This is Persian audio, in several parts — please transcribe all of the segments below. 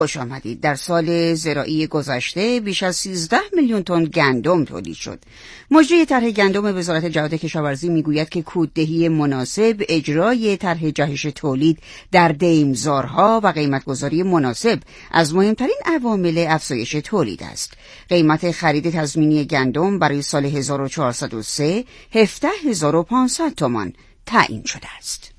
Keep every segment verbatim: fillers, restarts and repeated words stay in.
خوش آمدید. در سال زراعی گذشته بیش از سیزده میلیون تن گندم تولید شد. مجری طرح گندم وزارت جهاد کشاورزی میگوید که کوددهی مناسب، اجرای طرح جهش تولید در دیمزارها و قیمتگذاری مناسب از مهمترین عوامل افزایش تولید است. قیمت خرید تضمینی گندم برای سال هزار و چهارصد و سه هفده هزار و پانصد تومان تعیین شده است.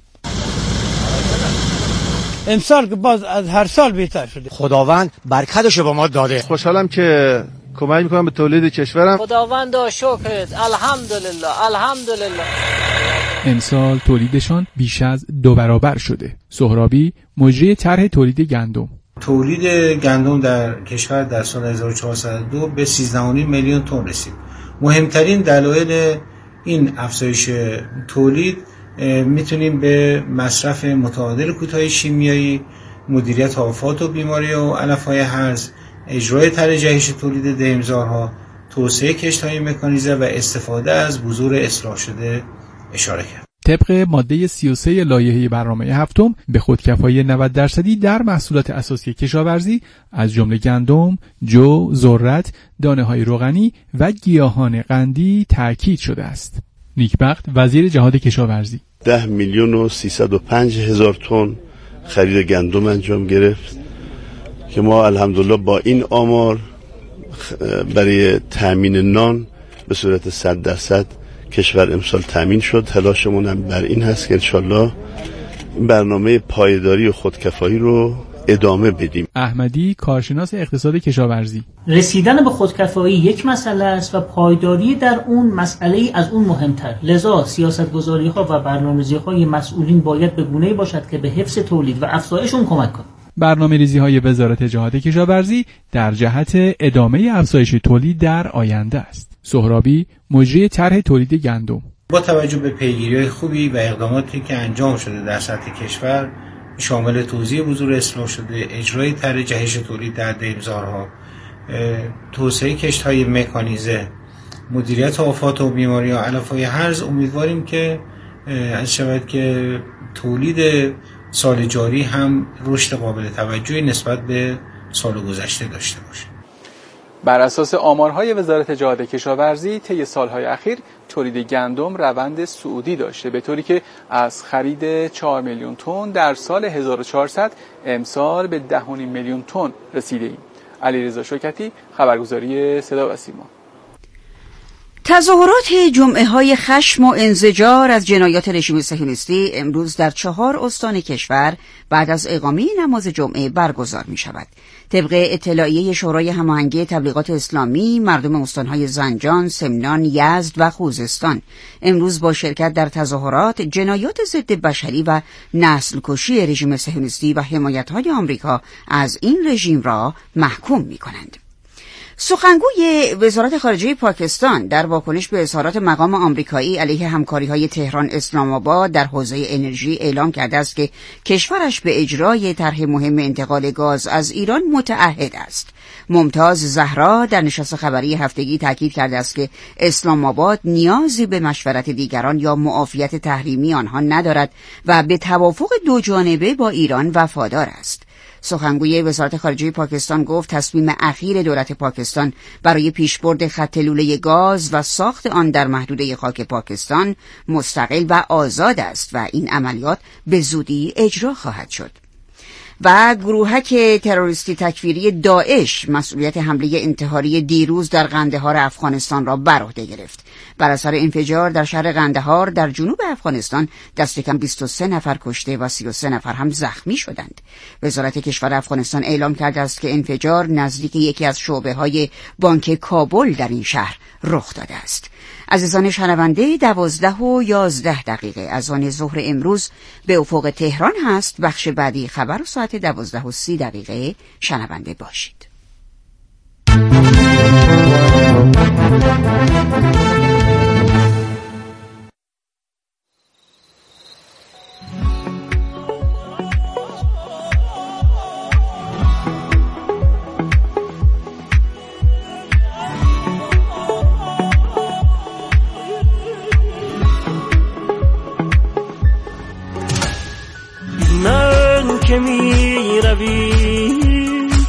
امسال که باز از هر سال بهتر شده. خداوند برکتشو به ما داده. خوشحالم که کمک میکنم به تولید کشورم. خداوند شکرت. الحمدلله الحمدلله. امسال تولیدشان بیش از دو برابر شده. سهرابی، مجری طرح تولید گندم. تولید گندم در کشور در سال هزار و چهارصد و دو به سیزده و نیم میلیون تن رسید. مهمترین دلایل این افزایش تولید میتونیم به مصرف متعادل کوتاه شیمیایی، مدیریت آفات و بیماری و علف‌های هرز، اجرای طرح جهش تولید دیمزارها، توسعه کشت‌های مکانیزه و استفاده از بذور اصلاح شده اشاره کرد. طبق ماده سی و سه لایحه برنامه هفتم به خودکفایی نود درصدی در محصولات اساسی کشاورزی از جمله گندم، جو، ذرت، دانه‌های روغنی و گیاهان قندی تاکید شده است. نیکبخت، وزیر جهاد کشاورزی: ده میلیون و سیصد و پنج هزار تن خرید گندم انجام گرفت که ما الحمدلله با این آمار برای تامین نان به صورت صد درصد کشور امسال تامین شد. تلاشمون هم بر این هست که انشالله برنامه پایداری و خودکفایی رو ادامه بدیم. احمدی، کارشناس اقتصاد کشاورزی: رسیدن به خودکفایی یک مسئله است و پایداری در اون مسئله از اون مهمتر. لذا سیاست‌گذاری‌ها و برنامه‌ریزی‌های مسئولین باید به گونه‌ای باشد که به حفظ تولید و افزایش اون کمک کنه. برنامه‌ریزی‌های وزارت جهاد کشاورزی در جهت ادامه افزایش تولید در آینده است. سهرابی، مجری طرح تولید گندم: با توجه به پیگیری‌های خوبی و اقداماتی که انجام شده در سطح کشور، شامل توزیع بذور اصلاح شده، اجرای طرح جهش تولید در دیمزارها، توسعه کشت‌های مکانیزه، مدیریت آفات و بیماری و علف‌های هرز، امیدواریم که از شود که تولید سال جاری هم رشد قابل توجهی نسبت به سال گذشته داشته باشه. بر اساس آمارهای وزارت جهاد کشاورزی طی سالهای اخیر تولید گندم روند صعودی داشته، به طوری که از خرید چهار میلیون تن در سال هزار و چهارصد امسال به ده و نیم میلیون تن رسیده ایم. علیرضا شوکتی، خبرگزاری صدا و سیما. تظاهرات جمعه‌های خشم و انزجار از جنایات رژیم صهیونیستی امروز در چهار استان کشور بعد از اقامه نماز جمعه برگزار می شود. طبق اطلاعیه شورای هماهنگی تبلیغات اسلامی، مردم استانهای زنجان، سمنان، یزد و خوزستان امروز با شرکت در تظاهرات جنایات ضد بشری و نسل کشی رژیم صهیونیستی و حمایت‌های آمریکا از این رژیم را محکوم می کنند. سخنگوی وزارت خارجه پاکستان در واکنش به اظهارات مقام آمریکایی علیه همکاری‌های تهران اسلام آباد در حوزه انرژی اعلام کرده است که کشورش به اجرای طرح مهم انتقال گاز از ایران متعهد است. ممتاز زهرا در نشست خبری هفتگی تاکید کرده است که اسلام آباد نیازی به مشورت دیگران یا معافیت تحریمی آنها ندارد و به توافق دو جانبه با ایران وفادار است. سخنگوی وزارت خارجه پاکستان گفت تصمیم اخیر دولت پاکستان برای پیشبرد خط لوله گاز و ساخت آن در محدوده خاک پاکستان مستقل و آزاد است و این عملیات به زودی اجرا خواهد شد. و گروهک تروریستی تکفیری داعش مسئولیت حمله انتحاری دیروز در قندهار افغانستان را بر عهده گرفت. بر اثر انفجار در شهر قندهار در جنوب افغانستان دست کم بیست و سه نفر کشته و سی و سه نفر هم زخمی شدند. وزارت کشور افغانستان اعلام کرده است که انفجار نزدیک یکی از شعبه‌های بانک کابل در این شهر رخ داده است. عزیزان شنونده، دوازده و یازده دقیقه از آن ظهر امروز به افق تهران هست. بخش بعدی خبر و ساعت دوازده و سی دقیقه شنونده باشید. من که می روی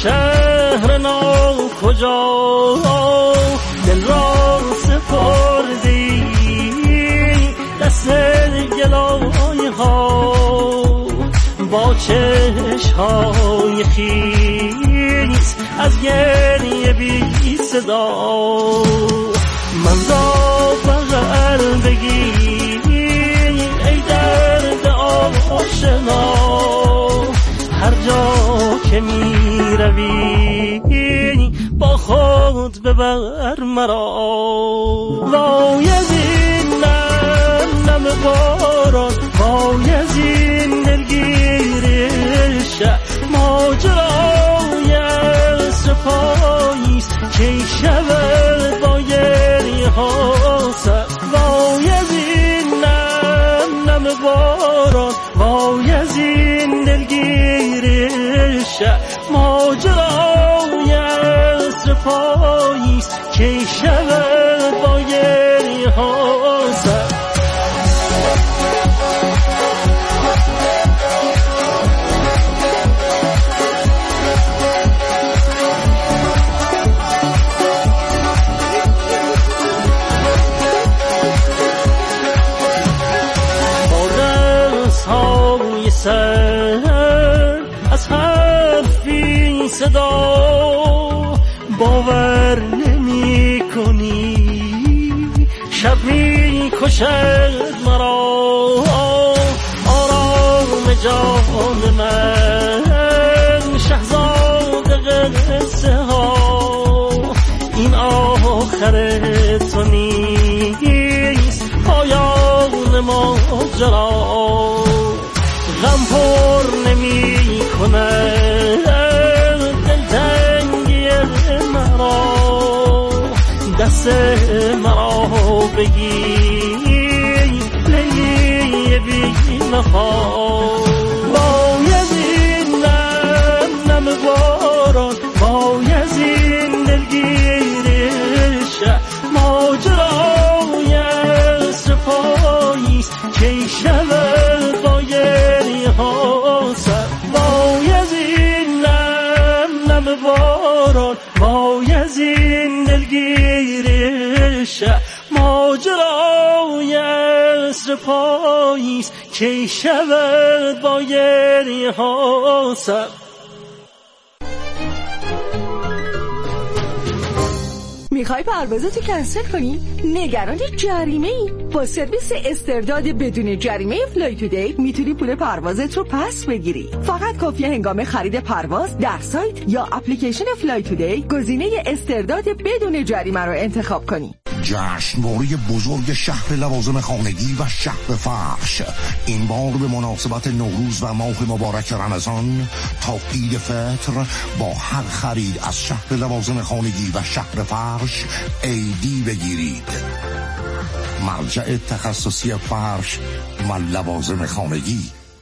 شهر نو کجا دل را سپردی دست گلای ها با چشم‌های خیس از گریه بی صدا من را بغل بگیر ای درد آشنا هر جا که می روی با خود ببر مرا وای از این نم نم باران وای از این دلگیرش ماجرای عصر پاییست که شود با گریه ها سر وای از این نم نم باران وای از این دلگیرش ماجرای عصر پاییست که شود با گریه ها سر سر از حرفی صدا باور نمی کنی شب می کشد مرا آرام جان من شهزاده قصه ها این آخر تو نیست پایان ماجرا غم پر نمی کند دلتنگی مرا دست مرا بگیر لیلی بی وفا وای از این نم نم باران وای از این دلگیرش ماجرای عصر پاییست که شود با گریه ها سر وای از این نم نم باران وای از این دلگیرش ماجرای عصر پاییست که شود با گریه ها سر میخوای پروازتو کنسل کنی؟ نگران جریمه ای؟ با سرویس استرداد بدون جریمه فلای تودی میتونی پول پروازت رو پس بگیری. فقط کافیه هنگام خرید پرواز در سایت یا اپلیکیشن فلای تودی گزینه استرداد بدون جریمه رو انتخاب کنی. جشنواره بزرگ شهر لوازم خانگی و شهر فرش این بار به مناسبت نوروز و ماه مبارک رمضان تا عید فطر با هر خرید از شهر لوازم خانگی و شهر فرش ایدی بگیرید. مرجع تخصصی فرش و لوازم خانگی.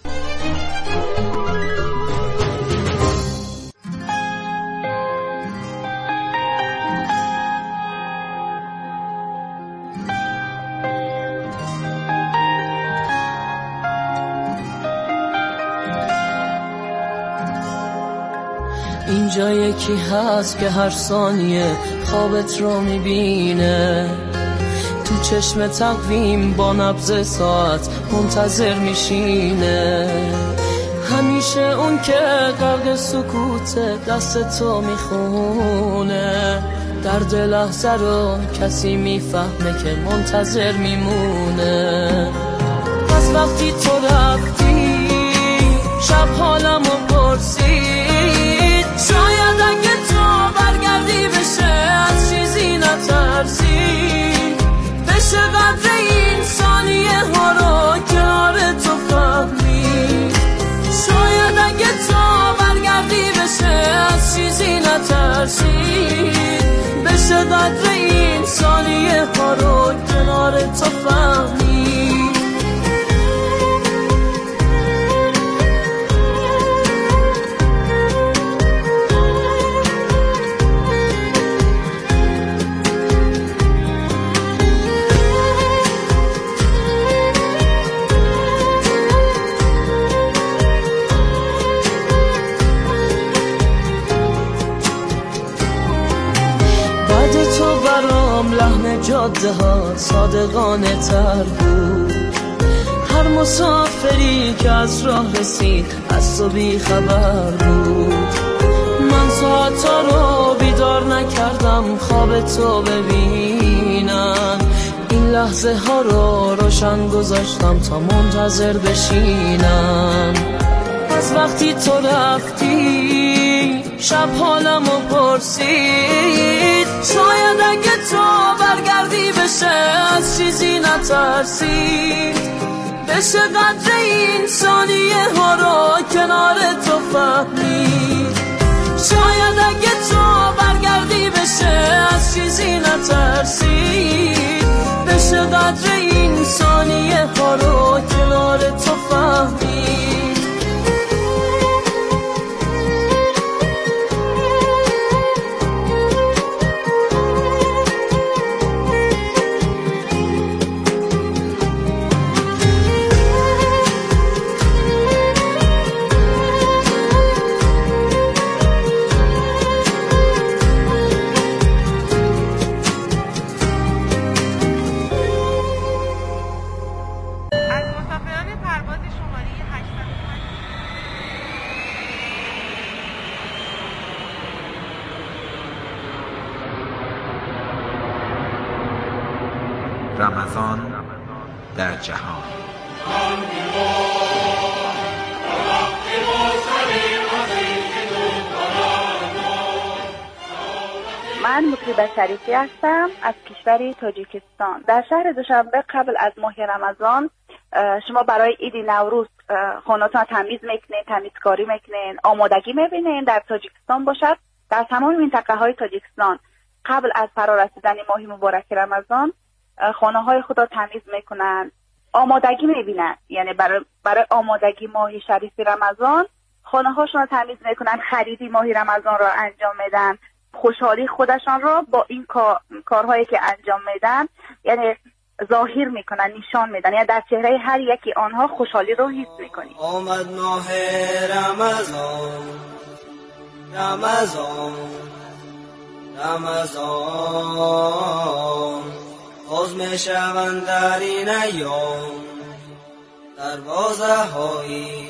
اینجا یکی هست که هر ثانیه خوابت رو میبینه تو چشم تقویم با نبض ساعت منتظر میشینه همیشه اون که غرق سکوت دست تو میخونه درد لحظه رو کسی میفهمه که منتظر میمونه پس وقتی تو رفتی شب حالمو پرسید شاید اگه تو برگردی بشه از چیزی نترسی بشه قدر این ثانیه ها رو کنار تو فهمی شاید اگه تو برگردی بشه از چیزی نترسی بشه قدر این ثانیه ها رو کنار تو فهمی جاده ها صادقانه تر بود. هر مسافری که از راه رسید از تو بی خبر بود. من ساعتا رو بیدار نکردم خواب تو ببینم. این لحظه ها رو روشن گذاشتم تا منتظر بشینم. از وقتی تو رفتی شب حالمو پرسید. شاید اگه تو برگردی بشه از چیزی نترسید. بشه قدر این ثانیه ها رو کنار تو فهمید. شاید اگه تو برگردی بشه از چیزی نترسید. بشه قدر این ثانیه ها رو کنار تو فهمید. رمضان در جهان. من مطربه شریفی هستم از کشور تاجیکستان. در شهر دوشنبه قبل از ماه رمضان شما برای عید نوروز خانه‌تان تمیز میکنین، تمیزکاری میکنین، آمادگی میبینین. در تاجیکستان باشد، در تمام منطقه های تاجیکستان قبل از فرا رسیدن ماه مبارک رمضان خانه های خود را تمیز میکنن، آمادگی میبینن. یعنی برای برای آمادگی ماه شریف رمضان خانه هاشون را تمیز میکنن، خریدی ماه رمضان را انجام میدن، خوشحالی خودشان را با این کار، کارهایی که انجام میدن یعنی ظاهر میکنن، نشان میدن. یعنی در چهره هر یکی آنها خوشحالی رو حس میکنی. آمد ماه رمضان رمضان رمضان، باز میشوند در این ایام دروازه های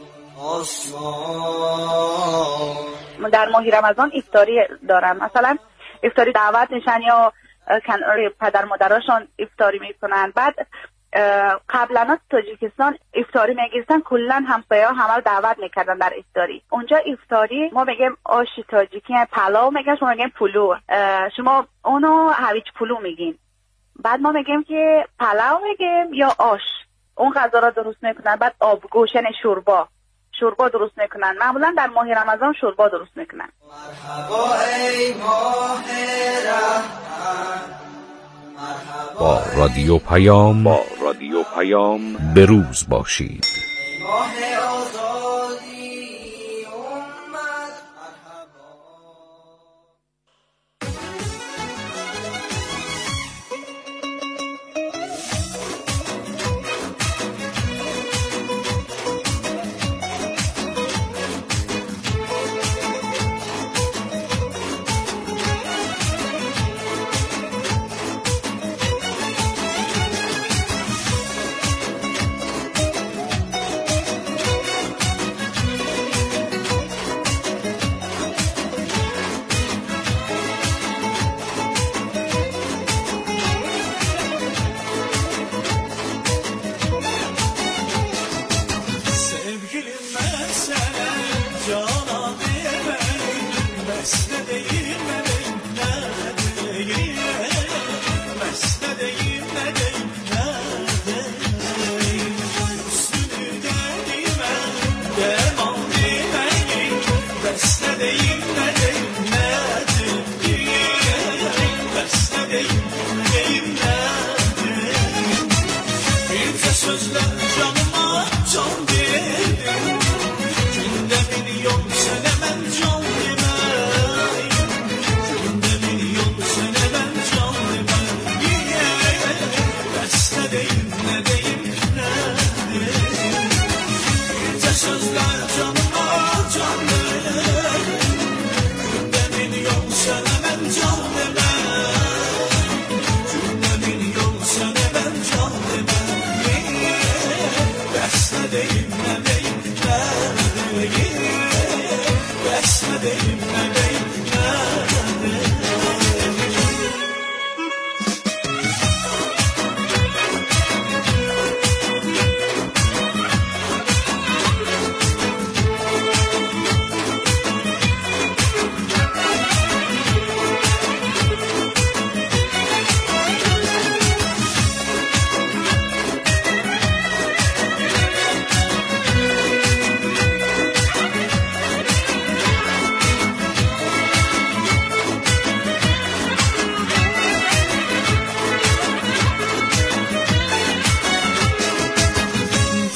آسمان. در ماه رمضان افطاری دارن، مثلا افطاری دعوت میشن یا کنار پدر مادراشون افطاری میکنن. بعد قبلا تاجیکستان افطاری میگیرن، کلا همسایه ها همه رو دعوت میکردن در افطاری. اونجا افطاری ما میگیم آش تاجیکی، پلاو میگن، شما میگیم پلو، شما اونو هویج پلو میگین. بعد ما میگیم که پلاو میگیم یا آش. اون غذا را درست میکنن. بعد آبگوش یعنی شوربا شوربا درست میکنن. معمولا در ماه رمضان شوربا درست میکنن. مرحبا ای ماه رحمت، با رادیو پیام با رادیو پیام به روز باشید. ماه آزادی اومد.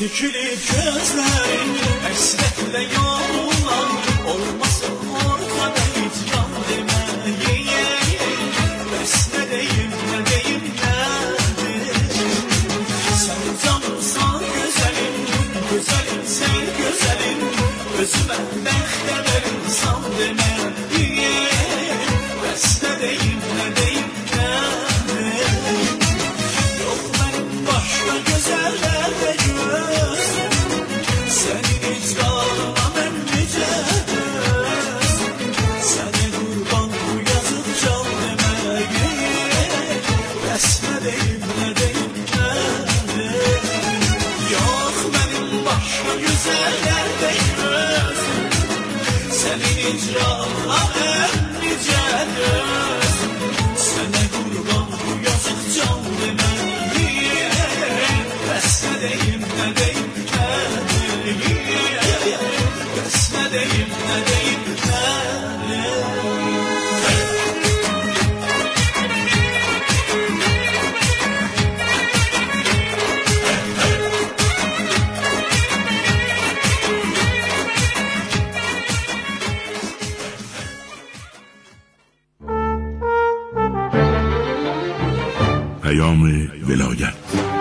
Tükürük gözlerin Esnetle yollar Olmasın ortada hiç can demeyi Bes ne deyim ne deyim nedir Sen canımsan güzelim Güzelim sen güzelim Özüme bekle verin san demeyi Bes ne deyim ne deyim nedir Yok benim başka güzellerde göz Senin icrana ben nice göz Seni kurban bu yazık can demeyi Bes ne deyim ne deyim nedir Yok benim başka güzellerde göz Senin icrana ben nice göz Seni kurban bu yazık can demeyi Bes ne deyim ne deyim nedir Bes ne deyim ne deyim پیام ولایت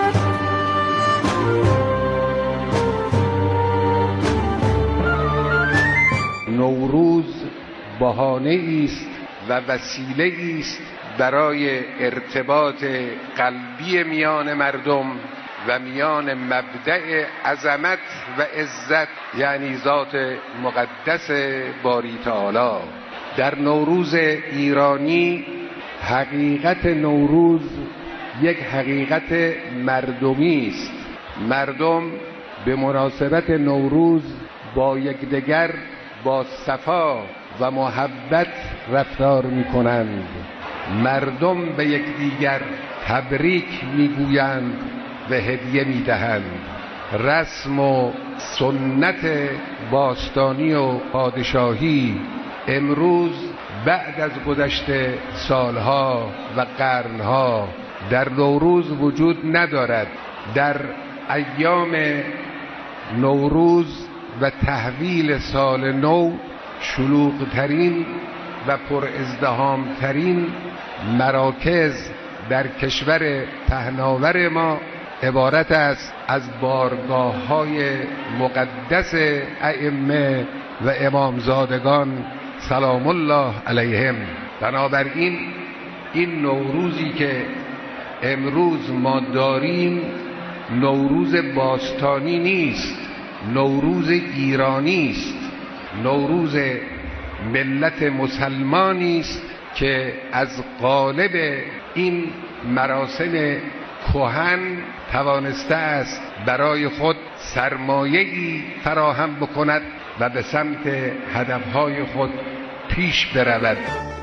نوروز بهانه است و وسیله است برای ارتباط قلبی میان مردم و میان مبدأ عظمت و عزت یعنی ذات مقدس باری تعالی. در نوروز ایرانی حقیقت نوروز یک حقیقت مردمی است. مردم به مناسبت نوروز با یکدیگر با صفا و محبت رفتار می‌کنند. مردم به یکدیگر تبریک می‌گویند و هدیه می‌دهند. رسم و سنت باستانی و پادشاهی امروز بعد از گذشت سالها و قرنها در نوروز وجود ندارد. در ایام نوروز و تحویل سال نو شلوغ‌ترین و پر ازدحام‌ترین مراکز در کشور پهناور ما عبارت است از بارگاه‌های مقدس ائمه و امامزادگان سلام الله علیهم. بنابراین این نوروزی که امروز ما داریم نوروز باستانی نیست، نوروز ایرانی است، نوروز ملت مسلمانی است که از قالب این مراسم کهن توانسته است برای خود سرمایه‌ای فراهم بکند و به سمت هدفهای خود پیش برود.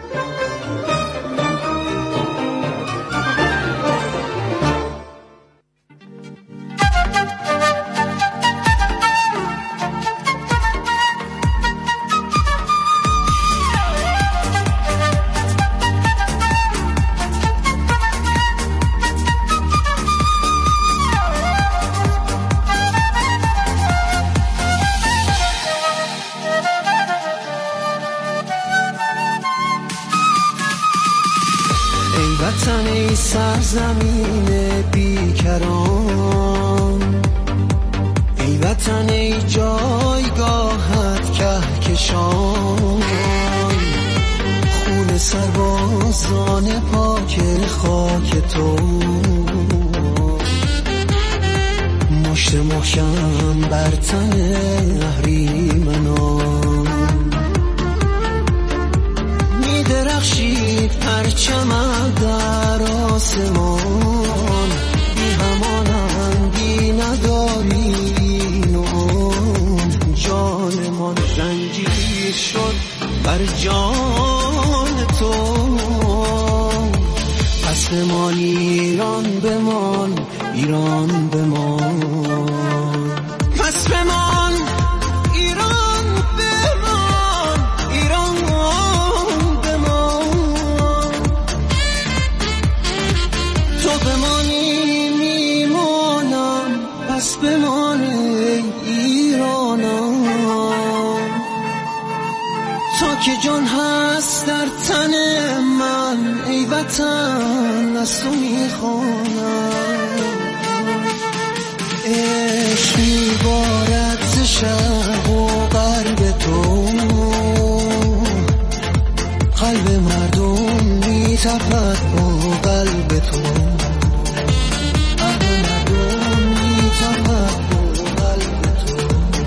سرزمین بیکران ای وطن ای جایگاهت کهکشان خون سربازان پاک خاک تو مشت محکم بر تن اهریمنان می درخشید پرچمت در آسمان بی همانندی نداری نون جانمان زنجیر شد بر جان تو پس بمان ایران بمان ایران بمان پس بمان ایران بمان ایران بمان تو بمانی میمانم پس بمانه که جان هست در تن من ای وطن از تو میخوانم. عشق میبارد ز شرق و غرب تو، قلب مردم میتپد با قلب تو، قلب مردم میتپد با قلب تو.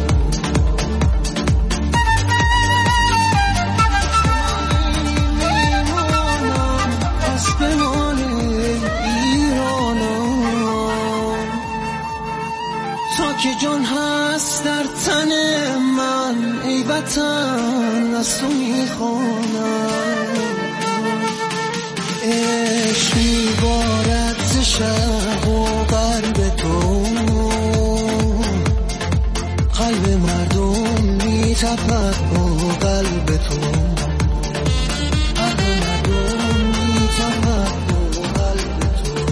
میمانم پس بمان ایرانم، تا که جان هست در تن من ای وطن از تو میخوانم. عشق میبارد ز شرق و غرب تو، قلب مردم میتپد با قلب تو، قلب مردم میتپد با قلب تو.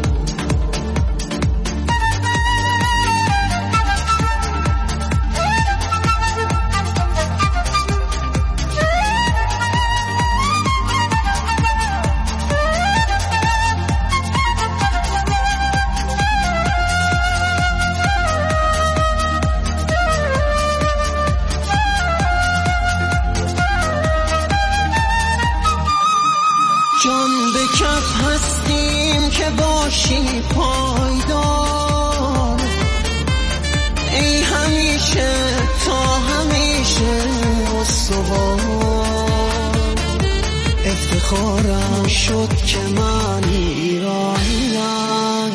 باشی پایدار ای همیشه تا همیشه استوار. افتخارم شد که من ایرانیم،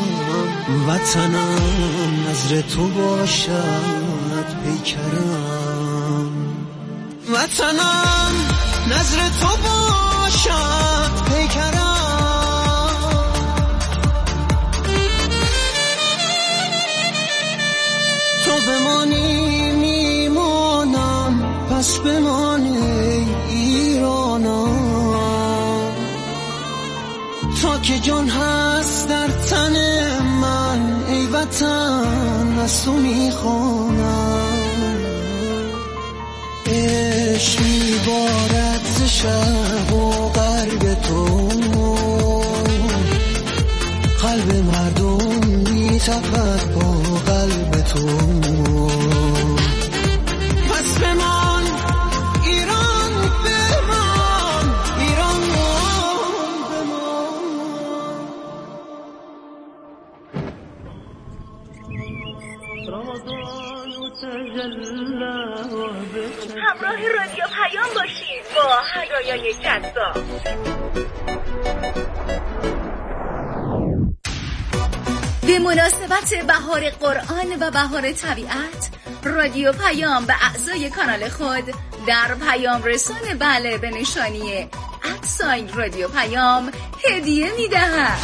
وطنم نظر تو باشد پیکرم، وطنم نظر تو باشد پیکرم. تو بمانی میمانم پس بمانی ایرانم، تا که جان هست در تن من ای وطن از تو میخوانم. عشق میبارد ز شرق و غرب تو، قلب مردم میتپد با قلب تو. پس بمان ایران بمان، ایران همراه رادیو پیام باشید با هدایای جذاب. به مناسبت بهار قرآن و بهار طبیعت، رادیو پیام به اعضای کانال خود در پیام رسان بله به نشانی ادساین رادیو پیام هدیه می‌دهد.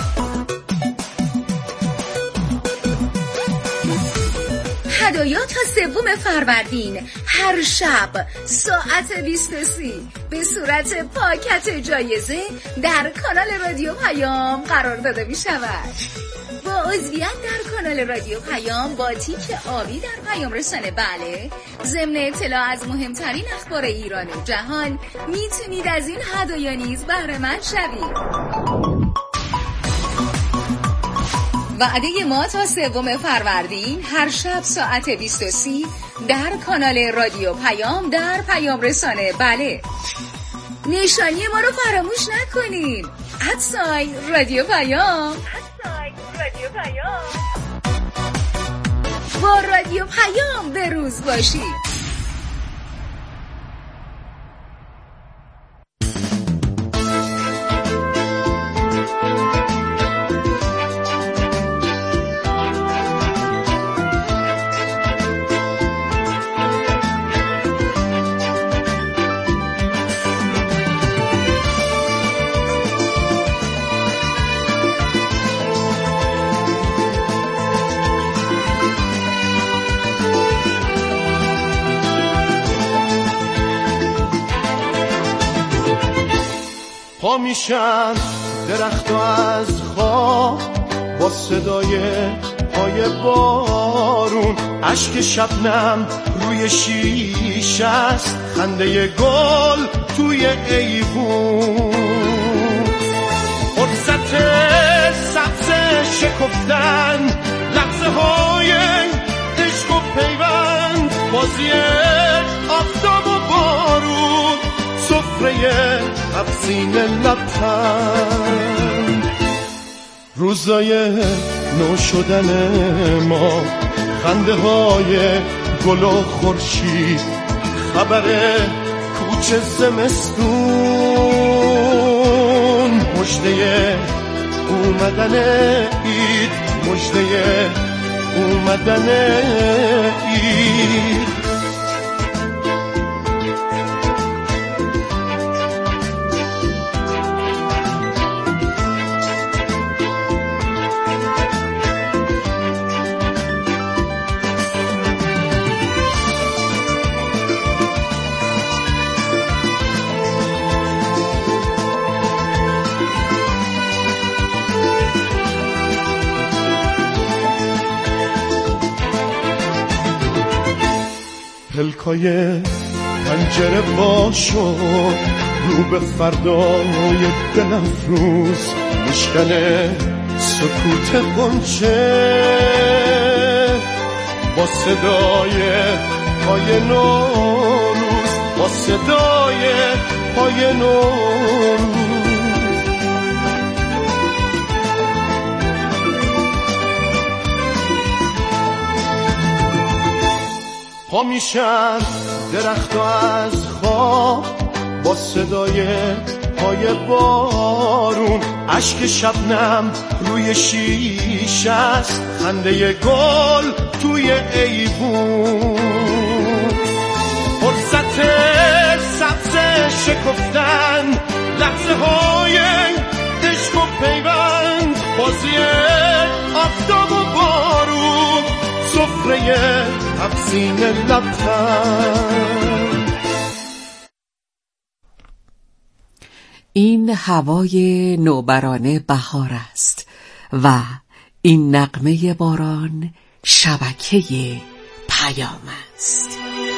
هدایا تا سوم فروردین هر شب ساعت بیست و سه به صورت پاکت جایزه در کانال رادیو پیام قرار داده می شود. با عضویت در کانال رادیو پیام با تیک آبی در پیام رسانه بله، ضمن اطلاع از مهمترین اخبار ایران و جهان، میتونید از این هدایا نیز بهره مند شوید. وعده ما تا سوم فروردین هر شب ساعت بیست و سه در کانال رادیو پیام در پیام رسانه بله. نشانی ما رو فراموش نکنین، ادساین رادیو پیام. رادیو پیام. با رادیو پیام به روز باشید. پا میشن درخت و از خواب با صدای پای بارون، اشک شبنم روی شیش است، خنده گل توی ایوون، فرصت سبز شکفتن، لحظه های عشق و پیوند، بازی آفتاب و بارون، سفره تفسین لبخند، روزای نو شدن ما، خنده های گل و خورشید، خبر کوچه زمستون، مژده اومدن عید، مژده اومدن عید. پلکای پنجره باشو، رو به فردای دل افروز، مشکن سکوت غنچه، با صدای پای نوروز، با صدای پای نوروز. پا میشن درخت از خواب با صدای پای بارون، اشک شبنم روی شیش است، خنده گل توی ایوون، فرصت سبز شکفتن، لحظه های عشق و پیوند، بازی آفتاب و بارون، سفره تفسین لبخند. این هوای نوبرانه بهار است و این نغمه باران شبکه پیام است.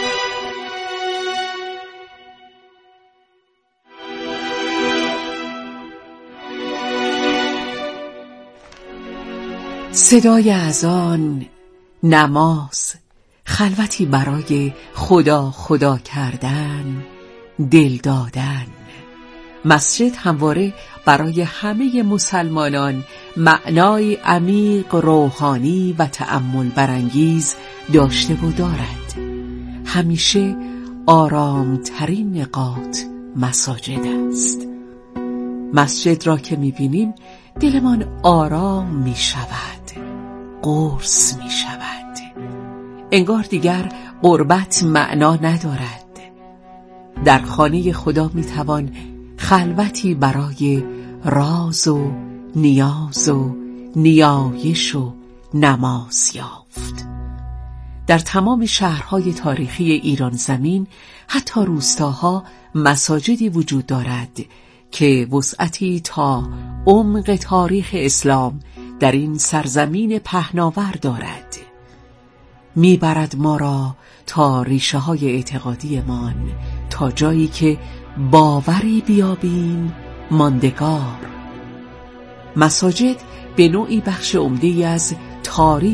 صدای اذان، نماز، خلوتی برای خدا خدا کردن، دل دادن. مسجد همواره برای همه مسلمانان معنای عمیق، روحانی و تأمل برانگیز داشته و دارد. همیشه آرامترین نقاط مساجد است. مسجد را که می‌بینیم دلمان آرام می‌شود، قرص می‌شود. انگار دیگر غربت معنا ندارد. در خانه خدا میتوان خلوتی برای راز و نیاز و نیایش و نماز یافت. در تمام شهرهای تاریخی ایران زمین، حتی روستاها، مساجدی وجود دارد که وسعتی تا عمق تاریخ اسلام در این سرزمین پهناور دارد. میبرد ما را تا ریشه های اعتقادیمان، تا جایی که باوری بیابیم ماندگار. مساجد به نوعی بخش عمده‌ای از تاریخ